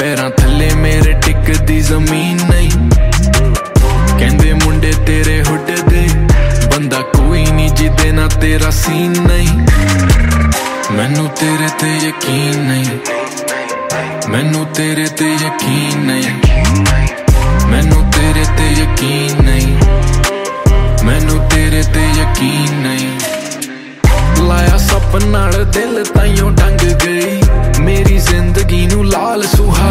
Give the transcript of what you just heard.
पैरां थल्ले मेरे टिकदी जमीन नहीं। कहंदे मुंडे तेरे हुड्डदे, बंदा कोई नहीं जिदे ना तेरा सीन नहीं। मैनू तेरे ते यकीन नहीं, मैनू तेरे ते यकीन नहीं, मैनू तेरे ते यकीन नहीं, मैनू तेरे ते यकीन नहीं। लाया सप नाल दिल ताइयों डंग गई, मेरी जिंदगी नू लाल सुहा